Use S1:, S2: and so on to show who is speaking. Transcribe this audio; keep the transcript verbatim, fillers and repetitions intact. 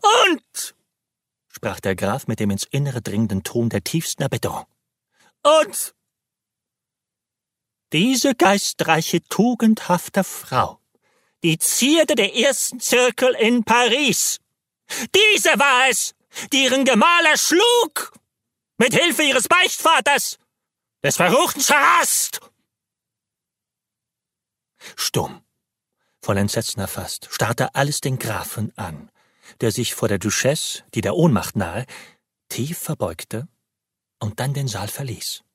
S1: Und, sprach der Graf mit dem ins Innere dringenden Ton der tiefsten Erbitterung, und diese geistreiche, tugendhafte Frau, die Zierde der ersten Zirkel in Paris, diese war es, die ihren Gemahl erschlug, mit Hilfe ihres Beichtvaters, des verruchten Scharast. Stumm, voll Entsetzen erfasst, starrte alles den Grafen an, der sich vor der Duchesse, die der Ohnmacht nahe, tief verbeugte und dann den Saal verließ.